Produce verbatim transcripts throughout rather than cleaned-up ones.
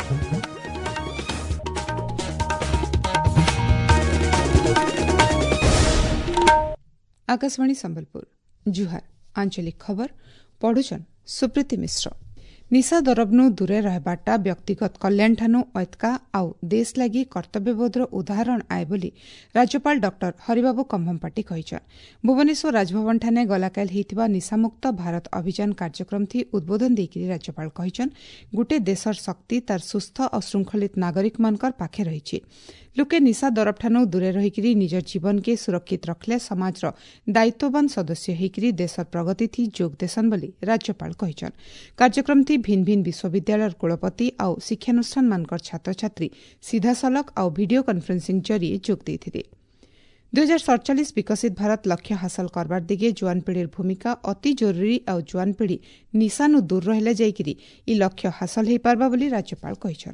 आकाशवाणी संबलपुर जुहार आंचलिक खबर पढ़ुछन सुप्रीति मिश्र। निशा दरबनु दूरे रहबाटा व्यक्तिगत कल्याण ठानु ऐतका आउ देश लागि कर्तव्यबोधर उदाहरण आए बोली राज्यपाल डॉक्टर हरिबाबू कम्भमपाटी कहिछन्। भुवनेश्वर राजभवन ठाने गलाकाल हेतिबा निशामुक्त भारत अभियान कार्यक्रम थी उद्बोधन देकिरी राज्यपाल कहिछन् गुटे देशर शक्ति तार सुस्थ और श्रृंखलित नागरिक मानकर पाखे रहिछि। लोके निशा दरब ठानु दूरे रहिकिरी निजर जीवन के सुरक्षित रखले समाजर दायित्ववान सदस्य हेकिरी देशर प्रगति थी जोग देसन बोली राज्यपाल कहिछन्। कार्यक्रम थी भिन्न भिन्न विश्वविद्यालय कुलपति आउ शिक्षानुष्ठान मानकर छात्र छात्री सीधासलख आउ वीडियो कन्फरेन्सिंग जरिए जोग देथिले। दुई हजार सड़चाश विकसित भारत लक्ष्य हासिल करबार दिगे जुआन पीढ़ीर भूमिका अति जरूरी आउ जुआन पीढ़ी निशानु दूर रहले जाइकिरी ई लक्ष्य हासिल हेई पारबा बोली राज्यपाल कहिछन्।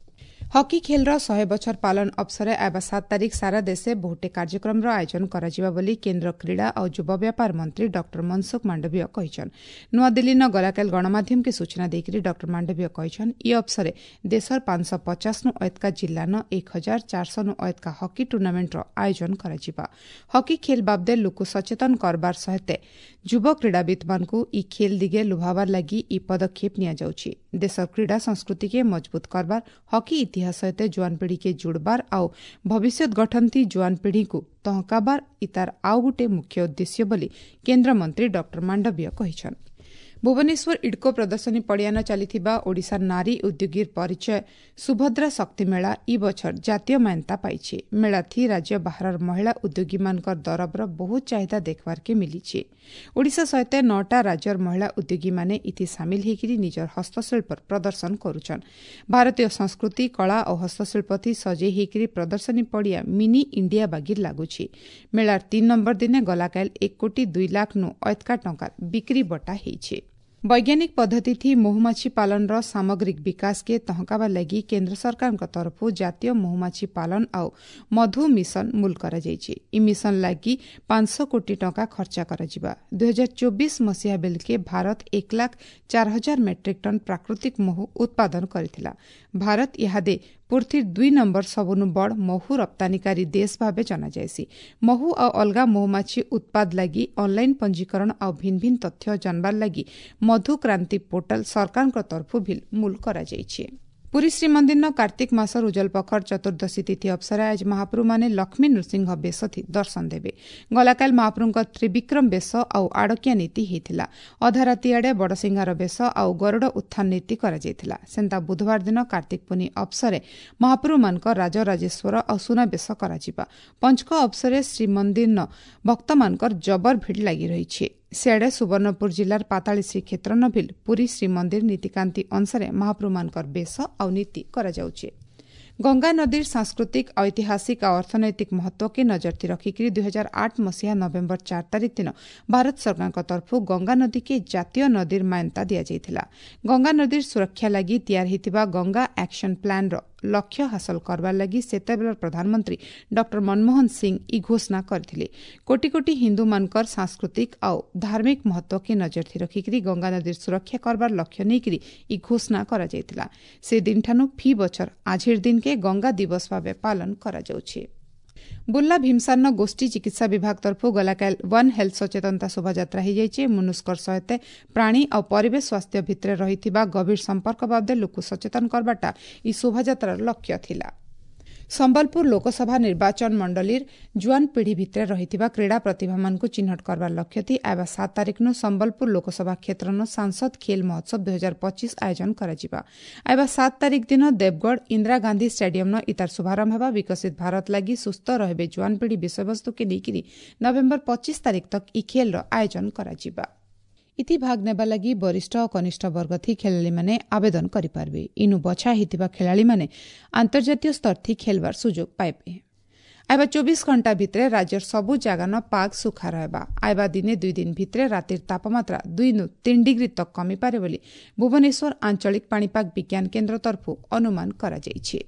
हकी खेलर शहे बछर पालन अवसरे आबा सात तारिख सारा देशे बहुटे कार्यक्रम आयोजन कराजिबा बोली केन्द्र क्रीड़ा और युवा व्यापार मंत्री डॉक्टर मनसुख मांडवीय कहिछन्। नुआदिल्ली न गलाकाल गणमाध्यम के सूचना देकिरी डॉक्टर मांडवीय कहिछन् ई अवसरे देशर पांच सौ पचास नु ऐतका जिल्ला न एक हजार चार सौ नु ऐतका हकी टूर्नामेंट आयोजन कराजिबा। हकी खेल बाबदे लोक सचेतन करबार सहित युवा क्रीड़ाविद मानकु ई खेल दिगे लुभाबार लागि ई पदक्षेप निया जाउछि। देशर क्रीड़ा संस्कृति के मजबूत करबार हकी इतिहास सहित जुआन पीढ़ी के जुड़बार आउ भविष्य गठन थी जुआन पीढ़ी को तहकाबार इतार आउ गुटे मुख्य उद्देश्य बोली केन्द्र मंत्री डॉक्टर मांडवीय कहिछन्। भुवनेश्वर इडको प्रदर्शनी पड़ियान चलिथिबा ओडिशा नारी उद्योगीर परिचय सुभद्रा शक्ति मेला ई बछर जातीय मान्यता पाइछि। मेला थी राज्य बाहर महिला उद्योगी मानकर दरबर बहुत चाहिदा देखबार के मिलिछि। ओडिशा सहित नौटा राज्यर महिला उद्योगी माने इति सामिल हेकिरी निजर हस्तशिल्प प्रदर्शन करुछन्। भारतीय संस्कृति कला और हस्तशिल्प थी सजे हेकिरी प्रदर्शनी पड़िया मिनी इंडिया बागिर लागुछि। मेलार तीन नंबर दिने गलाकाल एक कोटी दुई लाख नु ऐतका टंका बिक्री बटा हेइछि। वैज्ञानिक पद्धति थी महुमाछी पालन रो सामग्रिक विकास के तहकाबा लगी केन्द्र सरकार तरफ जातीय महुमाछी पालन आउ मधु मिशन मूल करा जाइछि। ई मिशन लगी पांच सौ कोटी टंका खर्चा करा जिबा। दुई हजार चौबीस मसीहा बेल के भारत एक लाख चार हजार मेट्रिक टन प्राकृतिक महु उत्पादन करिथिला। भारत इहादे पृथ्वीर दुई नंबर सबुनु बड़ महु रप्तानीकारी देश भावे जना जायसी। महु और अलगा महुमाछी उत्पाद लगी ऑनलाइन पंजीकरण और भिन्न भिन्न तथ्य जानबार लगी मधु क्रांति पोर्टल सरकार तरफ भी मूल करा जाइछि। पुरी श्रीमंदिर न कार्तिक मासर उज्जवल पखर चतुर्दशी तिथि अवसर आज महाप्रभु माने लक्ष्मी नृसिंह बेश थी दर्शन देवे। गलाकाल महाप्रभुଙ୍କ त्रिविक्रम बेश आउ आड़किया नीति हेतिला। अधा राति आड़े बड़सिंहार बेश आउ गरुड़ उत्थान नीति करा जायतिला। सेंता बुधवार दिन कार्तिक पुनी अवसरे महाप्रभु मानक राजराजेश्वर और सुना बेश करा जिबा। पंचक अवसरे श्रीमंदिर न भक्त मानकर जबर भीड़ लगी रही। सियाड़े सुवर्णपुर जिलार पाताली श्रीक्षेत्र नभिल पुरी श्रीमंदिर नीतिकांति अनुसार महाप्रभु मानकर बेश और नीति करा जाउछि। गंगा नदीर सांस्कृतिक ऐतिहासिक और अर्थनैतिक महत्व के नजरती रखिकी दुई हजार आठ मसीहा नवेम्बर चार तारिख दिन भारत सरकार तरफ गंगा नदी के जातीय नदीर मान्यता दिया जाइथिला। गंगा नदीर सुरक्षा लगी तैयार होइतिबा गंगा एक्शन प्लान रो लक्ष्य हासिल करबार लगी सेतेबेलर प्रधानमंत्री डॉक्टर मनमोहन सिंह ई घोषणा करथिले। कोटी कोटी हिंदू मानकर सांस्कृतिक और धार्मिक महत्व के नजरती रखिकी गंगा नदीर सुरक्षा करबार लक्ष्य नेकिरी ई घोषणा करा जाइथिला। से दिन ठानु फी बछर आजिर दिन के गंगा दिवस भावे पालन करा जाउछि। बुर्ला भीमसार गोष्ठी चिकित्सा विभाग तरफ गलाकाल वन हेल्थ सचेतनता शोभायात्रा हो जाइए। मनुष्कर सहित प्राणी और परिवेश स्वास्थ्य भितर रहिथिबा गभीर संपर्क बाबदे लोक सचेतन करबाटा ई शोभायात्रार लक्ष्य थिला। संबलपुर लोकसभा निर्वाचन मंडलीर जुआन पीढ़ी भितर रहिथिबा क्रीड़ा प्रतिभा मानकु चिन्हट करबार लक्ष्य थी आबा सात तारिख नु संबलपुर लोकसभा क्षेत्र न सांसद खेल महोत्सव दुई हजार पच्चीस आयोजन कराजिबा। आबा सात तारिख दिन देवगढ़ इंदिरा गांधी स्टेडियम न इतार शुभारंभ हेबा। विकसित भारत लगी सुस्थ रहबे जुआन पीढ़ी विषयवस्तु के नेकिरी नवेम्बर पच्चीस तारिख तक ई खेल आयोजन कराजिबा। इति भाग नेबा लगी वरिष्ठ और कनिष्ठ वर्ग थी खेलाड़ी माने आवेदन करिपारबे। इनु बछा हितिबा खेलाड़ी माने अंतर्जातीय स्तर थी खेलबार सुजोग पाइबे। आइबा चौबीस घंटा भितरे राज्यर सबु जागा न पाग सुखा रहबा। आइबा दिने दुई दिन भितरे रातिर तापमात्रा दुई नु तीन डिग्री तक कमी पारे बोली भुवनेश्वर आंचलिक पाणीपाग विज्ञान केन्द्र तरफ अनुमान करा जाइछि।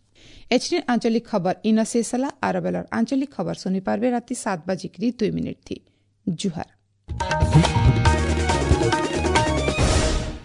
एचडी आंचलिक खबर इन शेषला आरबेलर आंचलिक खबर सुनि पारबे राति सात बजे दुई मिनिट थी। जुहार।